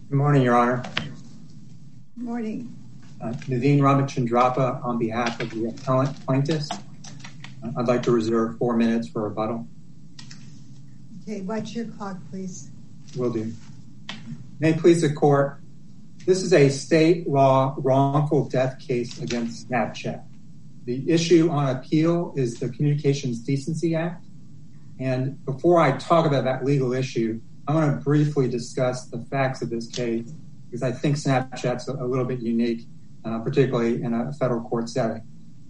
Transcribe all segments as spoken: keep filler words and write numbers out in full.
Good morning, Your Honor. Good morning. Uh, Naveen Ramachandrappa on behalf of the appellant plaintiffs. Uh, I'd like to reserve four minutes for rebuttal. Okay, watch your clock, please. Will do. May it please the court, this is a state law wrongful death case against Snapchat. The issue on appeal is the Communications Decency Act. And before I talk about that legal issue, I want to briefly discuss the facts of this case because I think Snapchat's a little bit unique, uh, particularly in a federal court setting.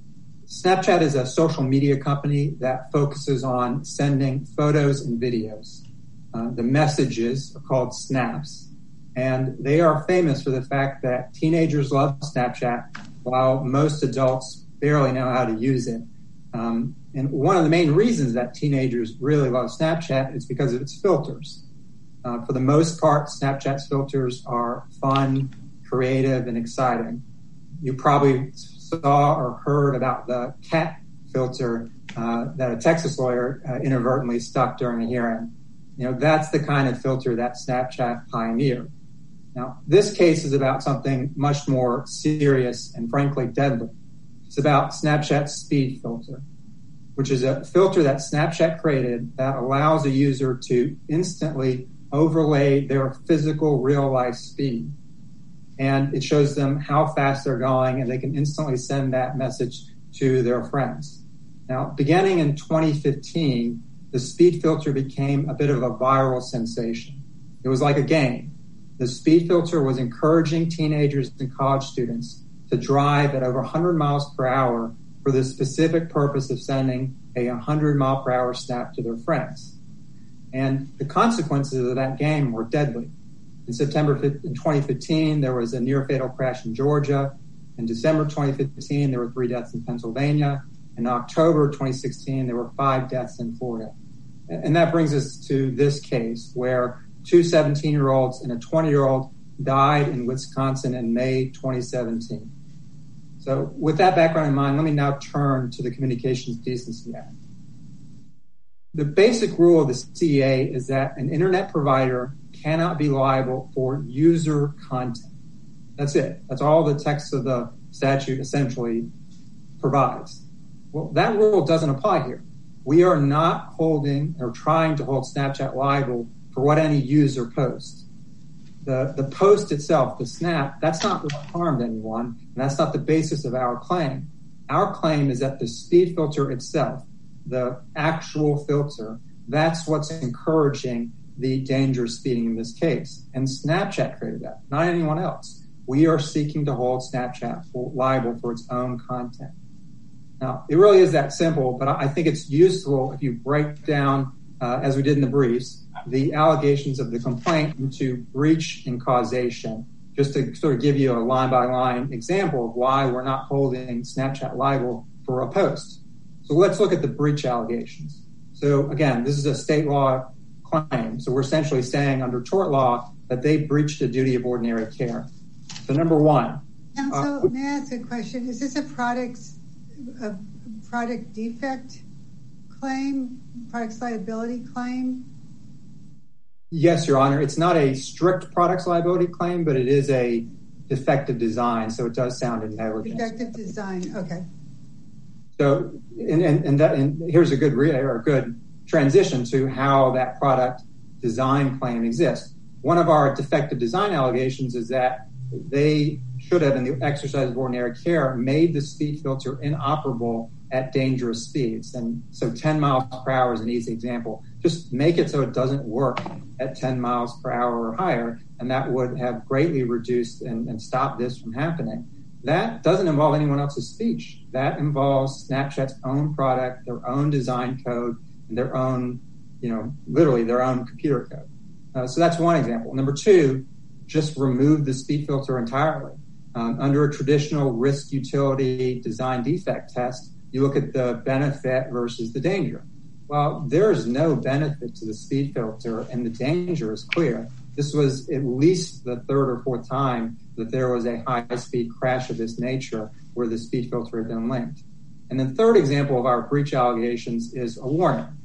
Snapchat is a social media company that focuses on sending photos and videos. Uh, the messages are called snaps, and they are famous for the fact that teenagers love Snapchat while most adults barely know how to use it. Um, and one of the main reasons that teenagers really love Snapchat is because of its filters. Uh, for the most part, Snapchat's filters are fun, creative, and exciting. You probably saw or heard about the cat filter uh, that a Texas lawyer uh, inadvertently stuck during a hearing. You know, that's the kind of filter that Snapchat pioneered. Now, this case is about something much more serious and frankly deadly. It's about Snapchat's speed filter, which is a filter that Snapchat created that allows a user to instantly overlay their physical real-life speed. And it shows them how fast they're going, and they can instantly send that message to their friends. Now, beginning in twenty fifteen, the speed filter became a bit of a viral sensation. It was like a game. The speed filter was encouraging teenagers and college students to drive at over one hundred miles per hour for the specific purpose of sending a one hundred mile per hour snap to their friends. And the consequences of that game were deadly. In September in twenty fifteen, there was a near-fatal crash in Georgia. In December twenty fifteen, there were three deaths in Pennsylvania. In October twenty sixteen, there were five deaths in Florida. And that brings us to this case where two seventeen-year-olds and a twenty-year-old died in Wisconsin in May twenty seventeen. So with that background in mind, let me now turn to the Communications Decency Act. The basic rule of the C D A is that an internet provider cannot be liable for user content. That's it. That's all the text of the statute essentially provides. Well, that rule doesn't apply here. We are not holding or trying to hold Snapchat liable for what any user posts. The, the post itself, the snap, that's not what harmed anyone, and that's not the basis of our claim. Our claim is that the speed filter itself, the actual filter, that's what's encouraging the dangerous speeding in this case. And Snapchat created that, not anyone else. We are seeking to hold Snapchat for, liable for its own content. Now, it really is that simple, but I think it's useful if you break down, uh, as we did in the briefs, the allegations of the complaint into breach and causation, just to sort of give you a line-by-line example of why we're not holding Snapchat liable for a post. So let's look at the breach allegations. So again, this is a state law claim. So we're essentially saying under tort law that they breached a duty of ordinary care. So number one. Counsel, uh, may I ask a question? Is this a product, a product defect claim, products liability claim? Yes, Your Honor. It's not a strict products liability claim, but it is a defective design. So it does sound in negligence. Defective design. Okay. So, and, and, and, that, and here's a good re- or a good transition to how that product design claim exists. One of our defective design allegations is that they should have, in the exercise of ordinary care, made the speed filter inoperable at dangerous speeds. And so ten miles per hour is an easy example. Just make it so it doesn't work at ten miles per hour or higher, and that would have greatly reduced and, and stopped this from happening. That doesn't involve anyone else's speech. That involves Snapchat's own product, their own design code, and their own, you know, literally their own computer code. Uh, so that's one example. Number two, just remove the speed filter entirely. Um, under a traditional risk utility design defect test, you look at the benefit versus the danger. Well, there's no benefit to the speed filter, and the danger is clear. This was at least the third or fourth time that there was a high-speed crash of this nature where the speed filter had been linked. And the third example of our breach allegations is a warning.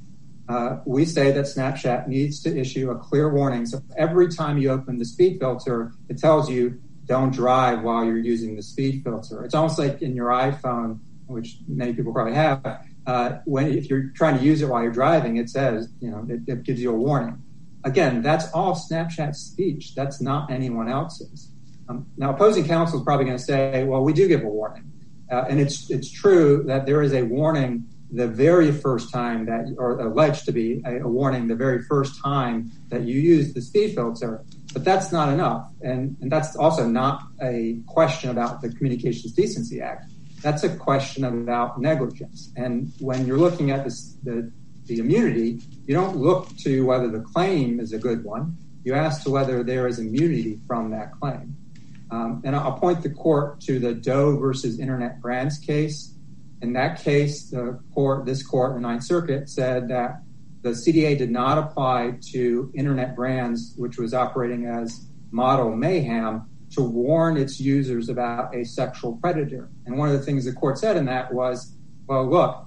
uh, we say that Snapchat needs to issue a clear warning. So every time you open the speed filter, it tells you don't drive while you're using the speed filter. It's almost like in your iPhone, which many people probably have, uh, when if you're trying to use it while you're driving, it says, you know, it, it gives you a warning. Again, that's all Snapchat speech. That's not anyone else's. Um, now, opposing counsel is probably going to say, well, we do give a warning. Uh, and it's it's true that there is a warning the very first time that, or alleged to be a, a warning the very first time that you use the speed filter, but that's not enough. And, and that's also not a question about the Communications Decency Act. That's a question about negligence. And when you're looking at this, the, the immunity, you don't look to whether the claim is a good one. You ask to whether there is immunity from that claim. Um, and I'll point the court to the Doe versus Internet Brands case. In that case, the court, this court, the Ninth Circuit, said that the C D A did not apply to Internet Brands, which was operating as Model Mayhem, to warn its users about a sexual predator. And one of the things the court said in that was, well, look,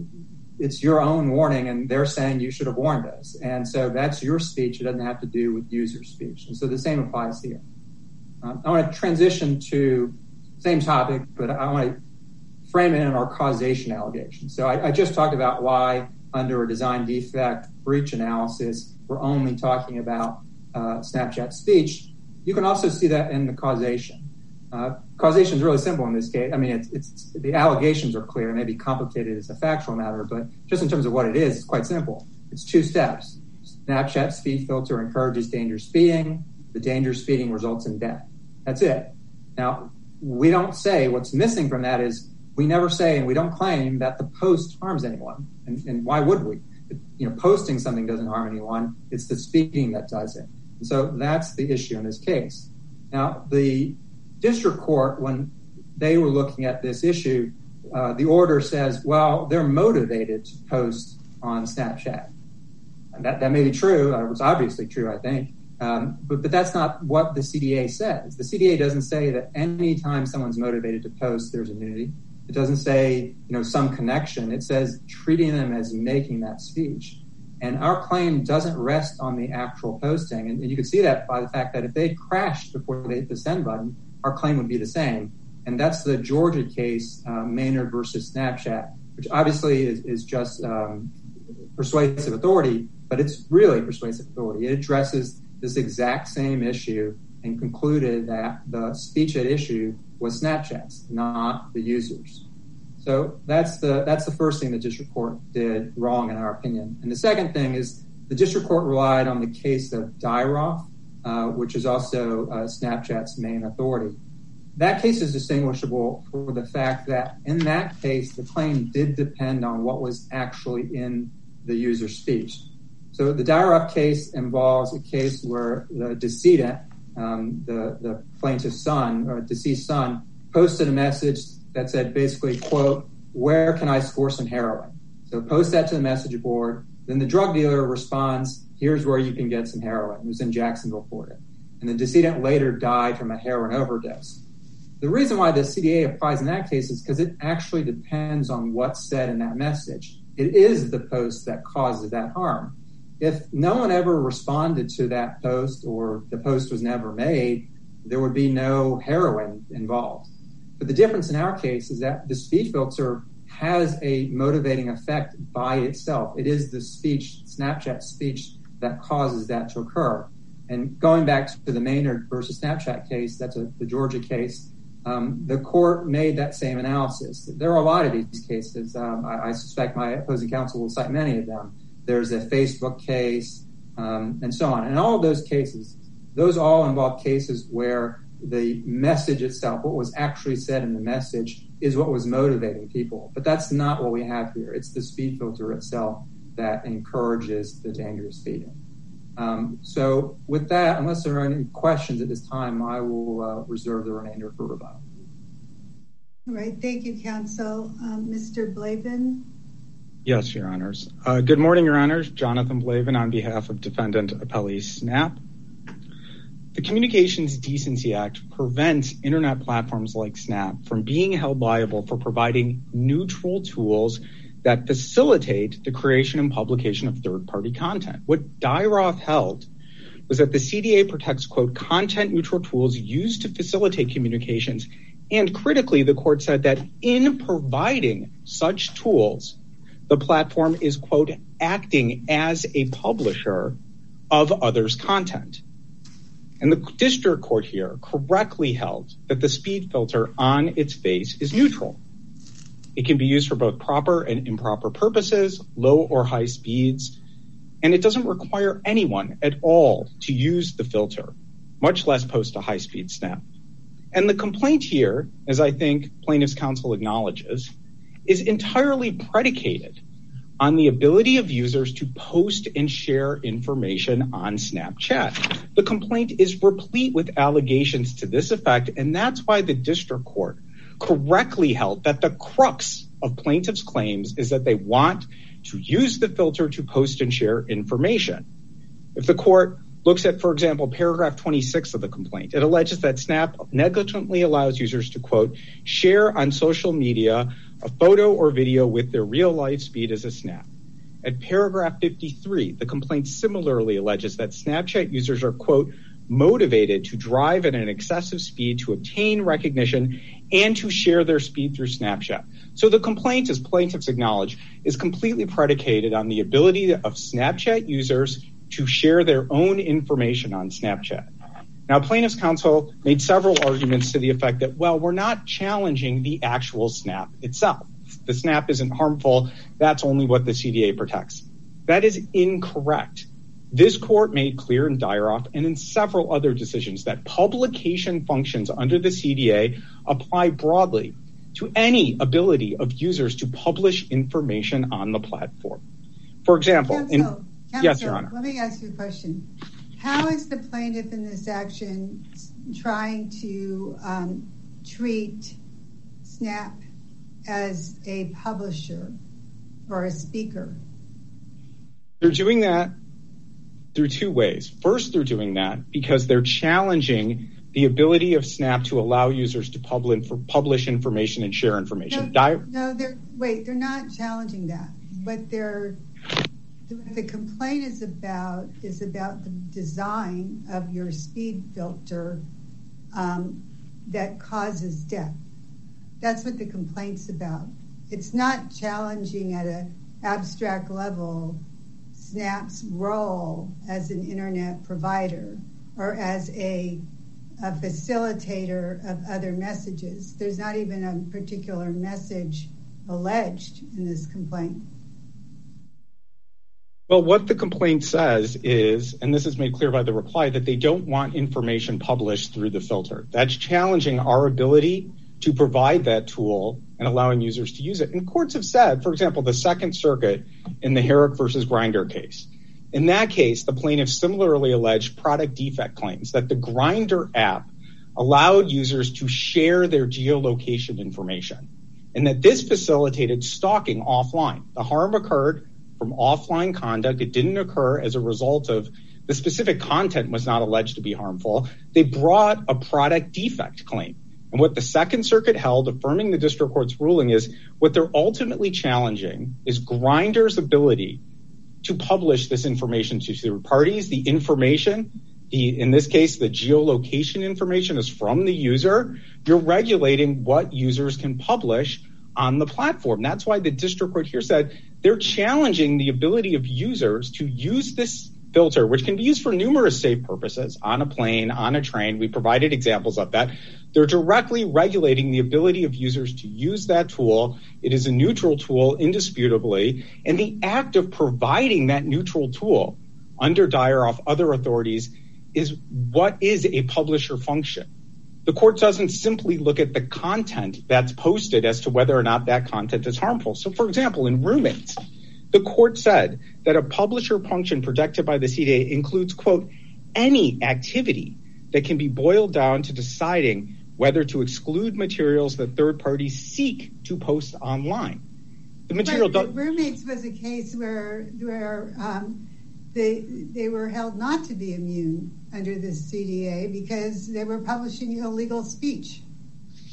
it's your own warning, and they're saying you should have warned us. And so that's your speech. It doesn't have to do with user speech. And so the same applies here. Um, I want to transition to the same topic, but I want to frame it in our causation allegation. So I, I just talked about why under a design defect breach analysis, we're only talking about uh, Snapchat speech. You can also see that in the causation. Uh, causation is really simple in this case. I mean, it's, it's the allegations are clear, maybe complicated as a factual matter, but just in terms of what it is, it's quite simple. It's two steps. Snapchat speed filter encourages dangerous speeding. The dangerous speeding results in death. That's it. Now, we don't say what's missing from that is we never say and we don't claim that the post harms anyone. And, and why would we? You know, posting something doesn't harm anyone. It's the speeding that does it. And so that's the issue in this case. Now, the district court, when they were looking at this issue, uh, the order says, well, they're motivated to post on Snapchat. And that, that may be true. It was obviously true, I think. Um, but, but that's not what the C D A says. The C D A doesn't say that any time someone's motivated to post, there's immunity. It doesn't say, you know, some connection. It says treating them as making that speech. And our claim doesn't rest on the actual posting. And, and you can see that by the fact that if they crashed before they hit the send button, our claim would be the same. And that's the Georgia case, uh, Maynard versus Snapchat, which obviously is, is just um, persuasive authority, but it's really persuasive authority. It addresses this exact same issue and concluded that the speech at issue was Snapchat's, not the users. So that's the that's the first thing the district court did wrong in our opinion. And the second thing is the district court relied on the case of Dyroff, uh, which is also uh, Snapchat's main authority. That case is distinguishable for the fact that in that case, the claim did depend on what was actually in the user's speech. So the Dyroff case involves a case where the decedent, um, the, the plaintiff's son or deceased son, posted a message that said basically, quote, where can I score some heroin? So post that to the message board. Then the drug dealer responds, here's where you can get some heroin. It was in Jacksonville, Florida. And the decedent later died from a heroin overdose. The reason why the C D A applies in that case is because it actually depends on what's said in that message. It is the post that causes that harm. If no one ever responded to that post or the post was never made, there would be no heroin involved. But the difference in our case is that the speed filter has a motivating effect by itself. It is the speech, Snapchat speech, that causes that to occur. And going back to the Maynard versus Snapchat case, that's a, the Georgia case, um, the court made that same analysis. There are a lot of these cases. Um, I, I suspect my opposing counsel will cite many of them. There's a Facebook case, um, and so on. And all of those cases, those all involve cases where the message itself, what was actually said in the message, is what was motivating people. But that's not what we have here. It's the speed filter itself that encourages the dangerous speeding. Um, so with that, unless there are any questions at this time, I will uh, reserve the remainder for rebuttal. All right. Thank you, counsel. Um, Mister Blavin. Yes, Your Honors. Uh, good morning, Your Honors. Jonathan Blavin on behalf of Defendant Appellee Snap. The Communications Decency Act prevents internet platforms like Snap from being held liable for providing neutral tools that facilitate the creation and publication of third-party content. What Dyroff held was that the C D A protects, quote, content-neutral tools used to facilitate communications, and critically, the court said that in providing such tools, the platform is, quote, acting as a publisher of others' content. And the district court here correctly held that the speed filter on its face is neutral. It can be used for both proper and improper purposes, low or high speeds, and it doesn't require anyone at all to use the filter, much less post a high-speed snap. And the complaint here, as I think plaintiff's counsel acknowledges, is entirely predicated on the ability of users to post and share information on Snapchat. The complaint is replete with allegations to this effect, and that's why the district court correctly held that the crux of plaintiff's claims is that they want to use the filter to post and share information. If the court looks at, for example, paragraph twenty-six of the complaint, it alleges that Snap negligently allows users to, quote, share on social media a photo or video with their real-life speed as a snap. At paragraph fifty-three, the complaint similarly alleges that Snapchat users are, quote, motivated to drive at an excessive speed to obtain recognition and to share their speed through Snapchat. So the complaint, as plaintiffs acknowledge, is completely predicated on the ability of Snapchat users to share their own information on Snapchat. Now, plaintiff's counsel made several arguments to the effect that, well, we're not challenging the actual snap itself. The snap isn't harmful. That's only what the C D A protects. That is incorrect. This court made clear in Dyroff and in several other decisions that publication functions under the C D A apply broadly to any ability of users to publish information on the platform. For example, Counsel, in, Counsel, yes, Your Honor. Let me ask you a question. How is the plaintiff in this action trying to um, treat Snap as a publisher or a speaker? They're doing that through two ways. First, they're doing that because they're challenging the ability of Snap to allow users to publish, publish information and share information. No, Di- no they're wait, they're not challenging that. But they're the complaint is about is about the design of your speed filter um, that causes death. That's what the complaint's about. It's not challenging at an abstract level Snap's role as an internet provider or as a, a facilitator of other messages. There's not even a particular message alleged in this complaint. Well, what the complaint says is, and this is made clear by the reply, that they don't want information published through the filter. That's challenging our ability to provide that tool and allowing users to use it. And courts have said, for example, the Second Circuit in the Herrick versus Grindr case. In that case, the plaintiff similarly alleged product defect claims that the Grindr app allowed users to share their geolocation information and that this facilitated stalking offline. The harm occurred from offline conduct. It didn't occur as a result of the specific content was not alleged to be harmful. They brought a product defect claim. And what the Second Circuit held, affirming the district court's ruling, is what they're ultimately challenging is Grindr's ability to publish this information to third parties. The information, the in this case, the geolocation information is from the user. You're regulating what users can publish on the platform. That's why the district court here said they're challenging the ability of users to use this filter, which can be used for numerous safe purposes, on a plane, on a train. We provided examples of that. They're directly regulating the ability of users to use that tool. It is a neutral tool, indisputably, and the act of providing that neutral tool under Dyroff, other authorities, is what is a publisher function. The court doesn't simply look at the content that's posted as to whether or not that content is harmful. So, for example, in Roommates, the court said that a publisher function protected by the C D A includes, quote, any activity that can be boiled down to deciding whether to exclude materials that third parties seek to post online. The material but, but Roommates was a case where where um, they they were held not to be immune under the C D A because they were publishing illegal speech.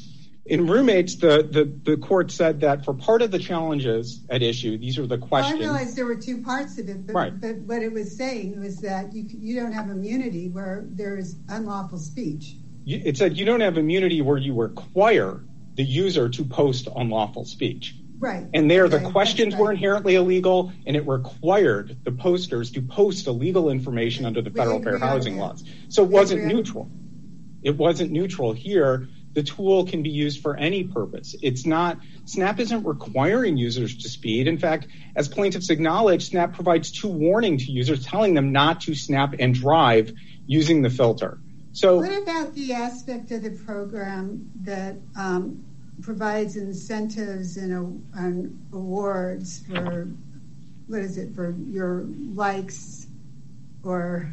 In roommates, the, the, the court said that for part of the challenges at issue, these are the questions. Well, I realized there were two parts of it, but, right. but what it was saying was that you you don't have immunity where there is unlawful speech. It said you don't have immunity where you require the user to post unlawful speech. Right. And there, okay. the questions right. were inherently illegal, and it required the posters to post illegal information under the We Federal agree Fair on Housing that. laws. So it We wasn't agree on neutral. It wasn't neutral here. The tool can be used for any purpose. It's not, Snap isn't requiring users to speed. In fact, as plaintiffs acknowledge, Snap provides two warnings to users telling them not to snap and drive using the filter. So what about the aspect of the program that um, provides incentives and, uh, and awards for, what is it, for your likes or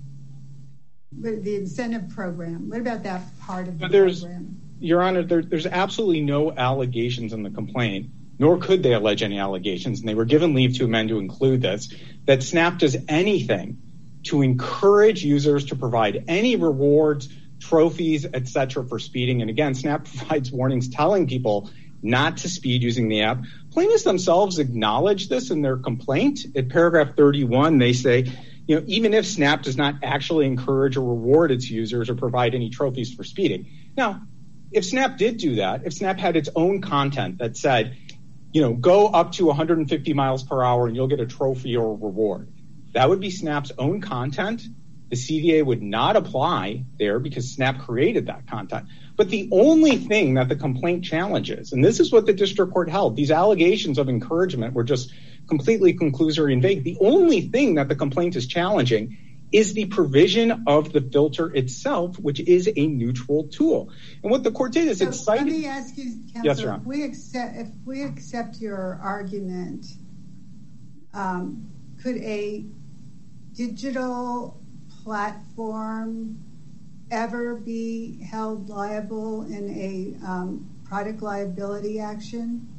the incentive program? What about that part of the there's, program? Your Honor, there, there's absolutely no allegations in the complaint, nor could they allege any allegations, and they were given leave to amend to include this, that Snap does anything to encourage users to provide any rewards, trophies, et cetera for speeding. And again, Snap provides warnings telling people not to speed using the app. Plaintiffs themselves acknowledge this in their complaint. At paragraph thirty-one, they say, you know, even if Snap does not actually encourage or reward its users or provide any trophies for speeding. Now, if Snap did do that, if Snap had its own content that said, you know, go up to one hundred fifty miles per hour and you'll get a trophy or a reward, that would be Snap's own content. The C D A would not apply there because Snap created that content. But the only thing that the complaint challenges, and this is what the district court held, these allegations of encouragement were just completely conclusory and vague. The only thing that the complaint is challenging is the provision of the filter itself, which is a neutral tool. And what the court did is so it cited... Let me ask you, counsel, yes, Your Honor. if we accept, if we accept your argument, um, could a digital platform ever be held liable in a um, product liability action?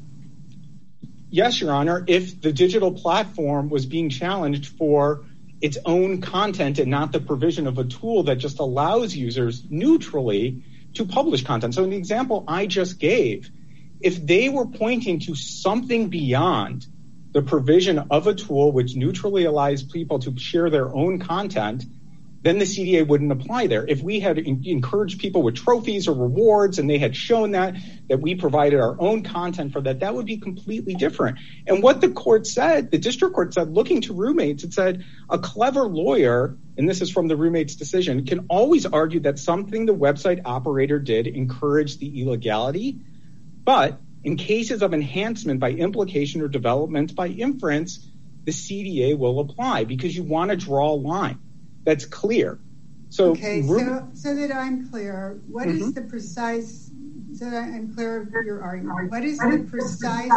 Yes, Your Honor, if the digital platform was being challenged for its own content and not the provision of a tool that just allows users neutrally to publish content. So in the example I just gave, if they were pointing to something beyond the provision of a tool which neutrally allows people to share their own content, then the C D A wouldn't apply there. If we had encouraged people with trophies or rewards and they had shown that, that we provided our own content for that, that would be completely different. And what the court said, the district court said, looking to roommates, it said a clever lawyer, and this is from the roommate's decision, can always argue that something the website operator did encouraged the illegality. But in cases of enhancement by implication or development by inference, the C D A will apply because you want to draw a line that's clear. So, okay, so, so that I'm clear, what mm-hmm. is the precise, so that I'm clear of your argument, what is the precise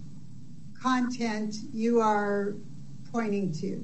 content you are pointing to?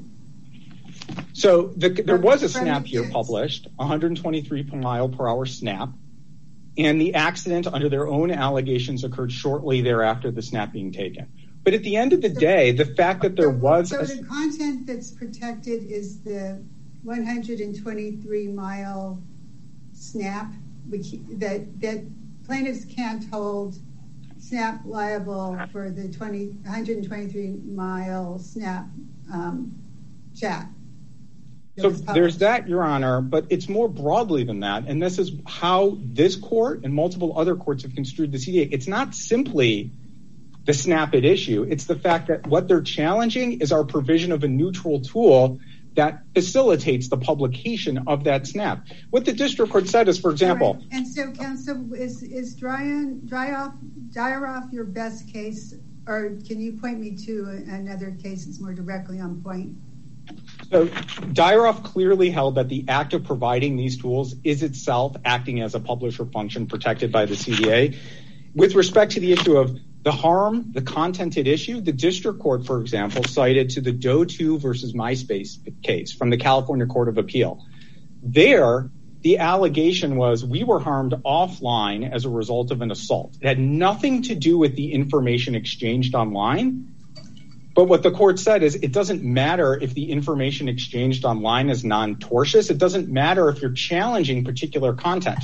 So the, there was a snap here published, one hundred twenty-three mile per hour snap, and the accident under their own allegations occurred shortly thereafter the snap being taken. But at the end of the so, day, the fact that there so, was... So a, the content that's protected is the one hundred twenty-three mile snap, which that, that plaintiffs can't hold Snap liable for the twenty, one hundred twenty-three mile snap um, chat. So there's that, Your Honor, but it's more broadly than that. And this is how this court and multiple other courts have construed the C D A. It's not simply the snap at issue. It's the fact that what they're challenging is our provision of a neutral tool that facilitates the publication of that snap. What the district court said is, for example... Right. And so, counsel, is, is dry, dry off, dry off your best case, or can you point me to another case that's more directly on point? So Dyaroff clearly held that the act of providing these tools is itself acting as a publisher function protected by the C D A. With respect to the issue of the harm, the content at issue, the district court, for example, cited to the Doe two versus MySpace case from the California Court of Appeal. There, the allegation was we were harmed offline as a result of an assault. It had nothing to do with the information exchanged online. But what the court said is it doesn't matter if the information exchanged online is non-tortious. It doesn't matter if you're challenging particular content.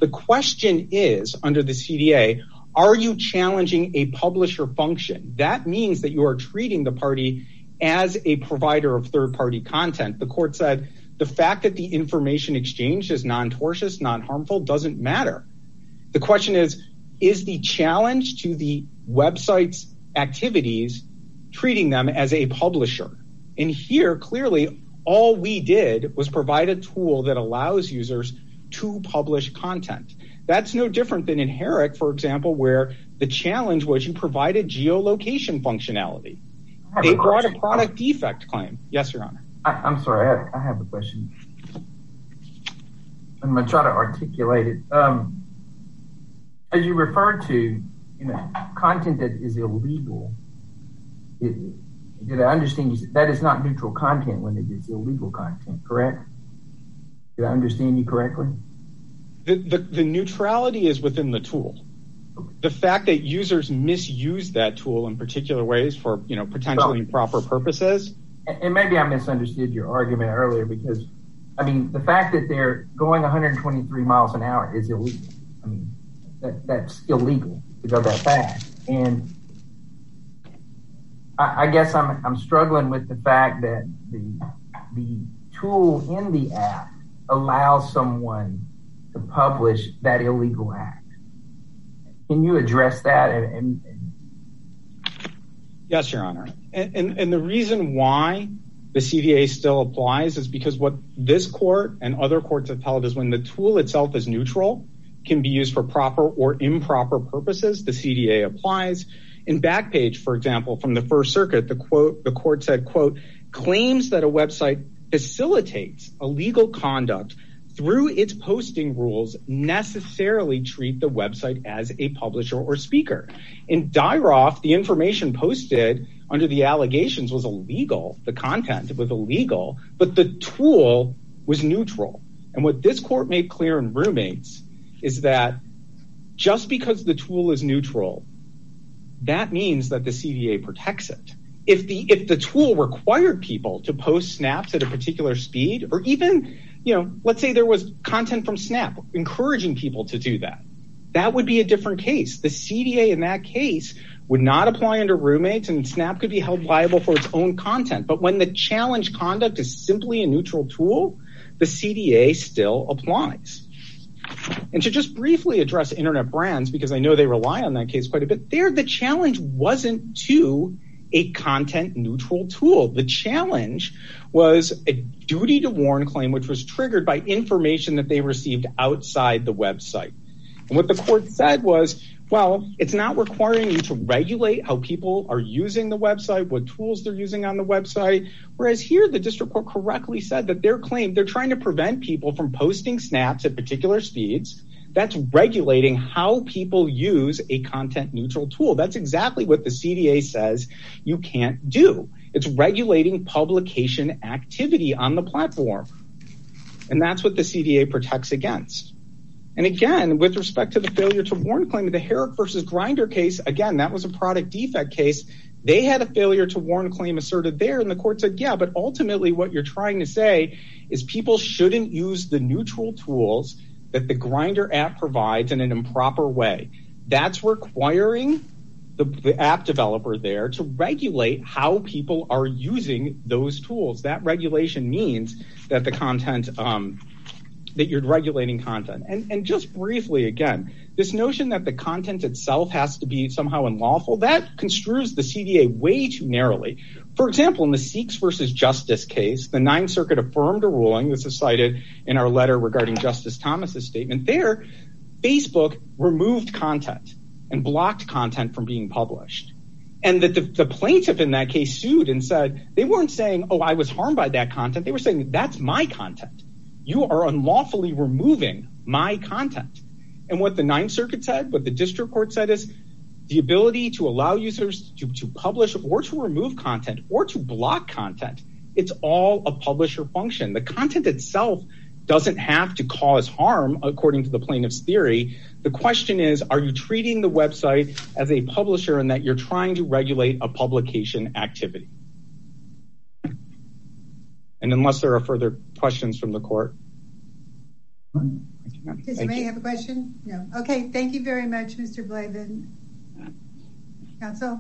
The question is, under the C D A, are you challenging a publisher function? That means that you are treating the party as a provider of third-party content. The court said the fact that the information exchanged is non-tortious, non-harmful, doesn't matter. The question is, is the challenge to the website's activities treating them as a publisher? And here, clearly, all we did was provide a tool that allows users to publish content. That's no different than in Herrick, for example, where the challenge was you provided geolocation functionality. They brought a product defect claim. Yes, Your Honor. I, I'm sorry, I have, I have a question. I'm going to try to articulate it. Um, as you referred to, you know, content that is illegal, it, did I understand you said that is not neutral content when it is illegal content, correct? Did I understand you correctly? The, the, the neutrality is within the tool. Okay. The fact that users misuse that tool in particular ways for, you know, potentially improper purposes. And maybe I misunderstood your argument earlier because, I mean, the fact that they're going one hundred twenty-three miles an hour is illegal. I mean, that, that's illegal to go that fast. And I, I guess I'm I'm struggling with the fact that the the tool in the app allows someone to publish that illegal act. Can you address that? And, and, and... Yes, Your Honor. And, and, and the reason why the C D A still applies is because what this court and other courts have held is when the tool itself is neutral, can be used for proper or improper purposes, the C D A applies. In Backpage, for example, from the First Circuit, the quote, the court said, quote, claims that a website facilitates illegal conduct through its posting rules necessarily treat the website as a publisher or speaker. In Dyroff, the information posted under the allegations was illegal. The content was illegal, but the tool was neutral. And what this court made clear in Roommates is that just because the tool is neutral, that means that the C D A protects it. If the if the tool required people to post snaps at a particular speed, or even, you know, let's say there was content from Snap encouraging people to do that, that would be a different case. The C D A in that case would not apply under Roommates, and Snap could be held liable for its own content. But when the challenge conduct is simply a neutral tool, the C D A still applies. And to just briefly address Internet Brands, because I know they rely on that case quite a bit, there the challenge wasn't to a content neutral tool. The challenge was a duty to warn claim, which was triggered by information that they received outside the website. And what the court said was, well, it's not requiring you to regulate how people are using the website, what tools they're using on the website. Whereas here, the district court correctly said that their claim, they're trying to prevent people from posting snaps at particular speeds. That's regulating how people use a content neutral tool. That's exactly what the C D A says you can't do. It's regulating publication activity on the platform. And that's what the C D A protects against. And again, with respect to the failure to warn claim of the Herrick versus Grindr case, again, that was a product defect case. They had a failure to warn claim asserted there, and the court said, yeah, but ultimately what you're trying to say is people shouldn't use the neutral tools that the Grindr app provides in an improper way. That's requiring the, the app developer there to regulate how people are using those tools. That regulation means that the content, um, that you're regulating content. And, and just briefly, again, this notion that the content itself has to be somehow unlawful, that construes the C D A way too narrowly. For example, in the Seeks versus Justice case, the Ninth Circuit affirmed a ruling, this is cited in our letter regarding Justice Thomas's statement there, Facebook removed content and blocked content from being published. And the, the, the plaintiff in that case sued and said, they weren't saying, oh, I was harmed by that content. They were saying, that's my content. You are unlawfully removing my content. And what the Ninth Circuit said, what the district court said is the ability to allow users to, to publish or to remove content or to block content. It's all a publisher function. The content itself doesn't have to cause harm, according to the plaintiff's theory. The question is, are you treating the website as a publisher in that you're trying to regulate a publication activity? And unless there are further questions from the court. Thank you. Does anybody have a question? No. Okay. Thank you very much, Mister Blavin. Counsel?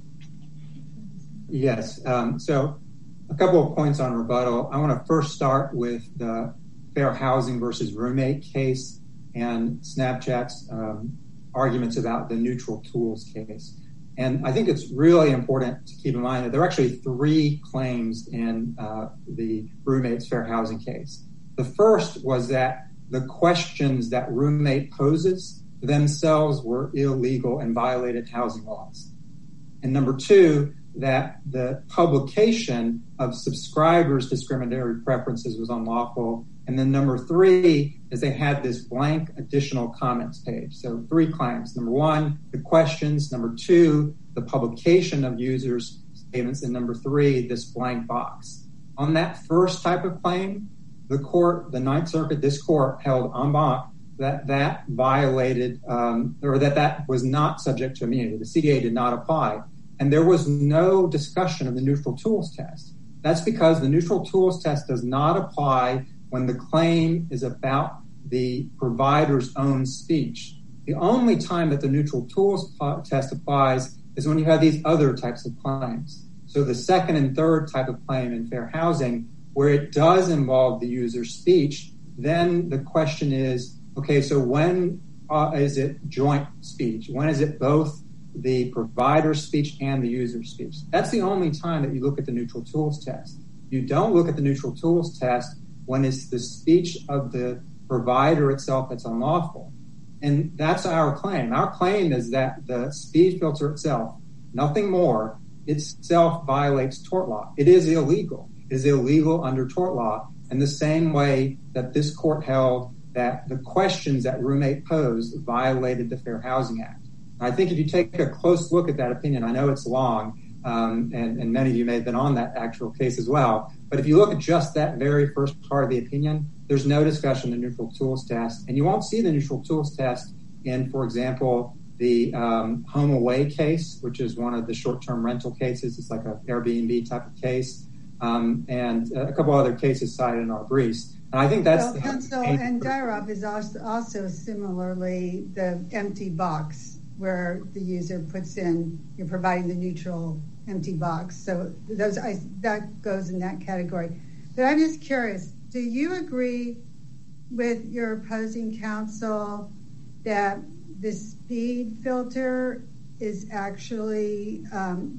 Yes. Um, so a couple of points on rebuttal. I want to first start with the Fair Housing versus Roommate case and Snapchat's um, arguments about the neutral tools case. And I think it's really important to keep in mind that there are actually three claims in uh, the Roommate's Fair Housing case. The first was that the questions that Roommate poses themselves were illegal and violated housing laws. And number two, that the publication of subscribers' discriminatory preferences was unlawful. And then number three is they had this blank additional comments page. So three claims. Number one, the questions. Number two, the publication of users' statements. And number three, this blank box. On that first type of claim, the court, the Ninth Circuit, this court held en banc that that violated um, or that that was not subject to immunity. The C D A did not apply. And there was no discussion of the neutral tools test. That's because the neutral tools test does not apply when the claim is about the provider's own speech. The only time that the neutral tools test applies is when you have these other types of claims. So the second and third type of claim in fair housing, where it does involve the user's speech, then the question is, okay, so when uh, is it joint speech? When is it both the provider's speech and the user's speech? That's the only time that you look at the neutral tools test. You don't look at the neutral tools test when it's the speech of the provider itself that's unlawful. And that's our claim. Our claim is that the speed filter itself, nothing more, itself violates tort law. It is illegal. It is illegal under tort law in the same way that this court held that the questions that Roommate posed violated the Fair Housing Act. I think if you take a close look at that opinion, I know it's long, um, and, and many of you may have been on that actual case as well, but if you look at just that very first part of the opinion, there's no discussion of the neutral tools test, and you won't see the neutral tools test in, for example, the um, Home Away case, which is one of the short-term rental cases. It's like an Airbnb type of case, um, and a couple other cases cited in our briefs. And I think that's... Well, Counsel, and Dyaroff is also, also similarly the empty box, where the user puts in, you're providing the neutral empty box. So those I, that goes in that category. But I'm just curious, do you agree with your opposing counsel that the speed filter is actually um,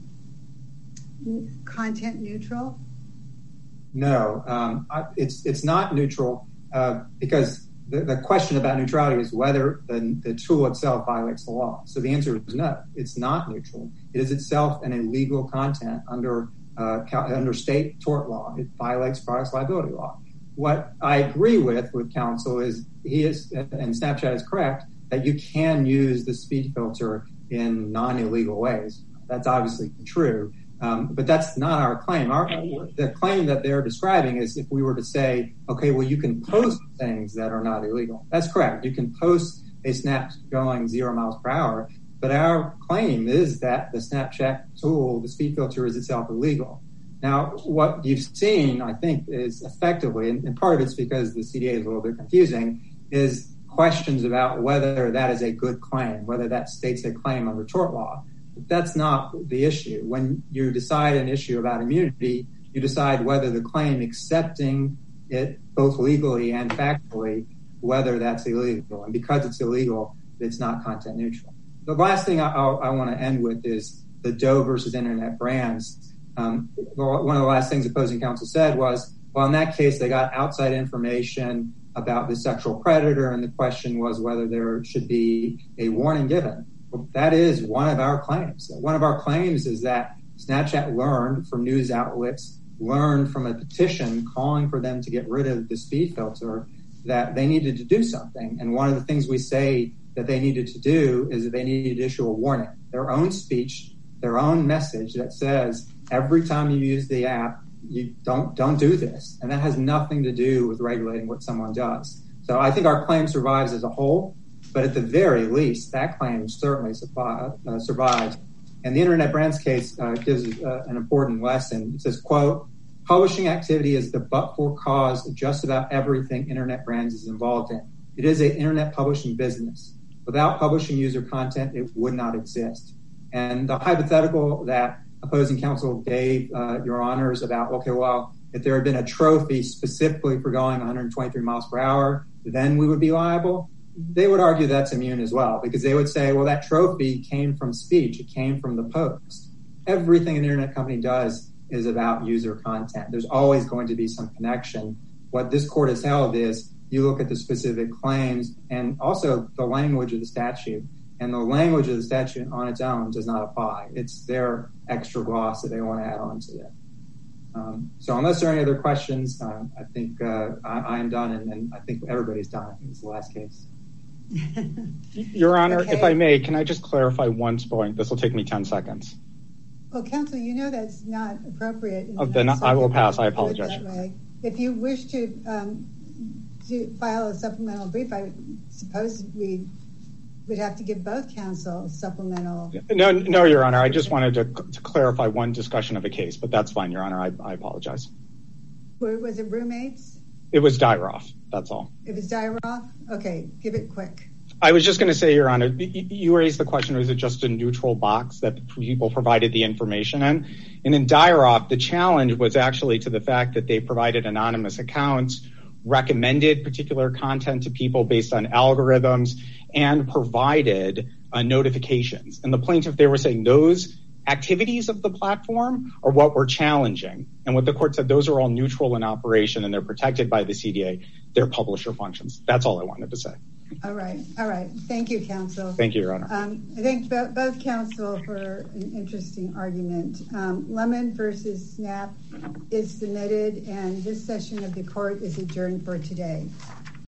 content neutral? No, um, I, it's it's not neutral uh, because the, the question about neutrality is whether the, the tool itself violates the law. So the answer is no, it's not neutral. It is itself an illegal content under uh, under state tort law. It violates products liability law. What I agree with with counsel is he is, and Snapchat is correct, that you can use the speed filter in non-illegal ways. That's obviously true. Um, but that's not our claim. Our, the claim that they're describing is if we were to say, okay, well, you can post things that are not illegal. That's correct. You can post a snap going zero miles per hour. But our claim is that the Snapchat tool, the speed filter, is itself illegal. Now, what you've seen, I think, is effectively, and, and part of it's because the C D A is a little bit confusing, is questions about whether that is a good claim, whether that states a claim under tort law. That's not the issue. When you decide an issue about immunity, you decide whether the claim accepting it both legally and factually, whether that's illegal. And because it's illegal, it's not content neutral. The last thing I, I want to end with is the Doe versus Internet Brands. Um, one of the last things opposing counsel said was, well, in that case, they got outside information about the sexual predator, and the question was whether there should be a warning given. Well, that is one of our claims. One of our claims is that Snapchat learned from news outlets, learned from a petition calling for them to get rid of the speed filter, that they needed to do something. And one of the things we say that they needed to do is that they needed to issue a warning, their own speech, their own message that says every time you use the app, you don't don't do this. And that has nothing to do with regulating what someone does. So I think our claim survives as a whole. But at the very least, that claim certainly supply, uh, survives. And the Internet Brands case uh, gives uh, an important lesson. It says, quote, publishing activity is the but-for cause of just about everything Internet Brands is involved in. It is an internet publishing business. Without publishing user content, it would not exist. And the hypothetical that opposing counsel gave uh, your honors about, okay, well, if there had been a trophy specifically for going one hundred twenty-three miles per hour, then we would be liable. They would argue that's immune as well, because they would say, well, that trophy came from speech. It came from the post. Everything an internet company does is about user content. There's always going to be some connection. What this court has held is you look at the specific claims and also the language of the statute. And the language of the statute on its own does not apply. It's their extra gloss that they want to add on to it. Um, so unless there are any other questions, uh, I think uh, I, I am done, and, and I think everybody's done. I think it's the last case. Your Honor, okay. If I may, can I just clarify one point? This will take me ten seconds. Well, counsel, you know that's not appropriate. Oh, then I will pass. I apologize. If you wish to, um, to file a supplemental brief, I suppose we would have to give both counsel supplemental. No, no, Your Honor. I just wanted to, to clarify one discussion of a case, but that's fine, Your Honor. I, I apologize. Was it roommates? It was Dyroff. That's all. It was Dyroff? Okay, give it quick. I was just going to say, Your Honor, you raised the question, was it just a neutral box that people provided the information in? And in Dyroff, the challenge was actually to the fact that they provided anonymous accounts, recommended particular content to people based on algorithms, and provided uh, notifications. And the plaintiff, they were saying those activities of the platform are what we're challenging. And what the court said, those are all neutral in operation and they're protected by the C D A. They're publisher functions. That's all I wanted to say. All right. All right. Thank you, counsel. Thank you, Your Honor. Um, I thank bo- both counsel for an interesting argument. Um, Lemon versus Snap is submitted, and this session of the court is adjourned for today.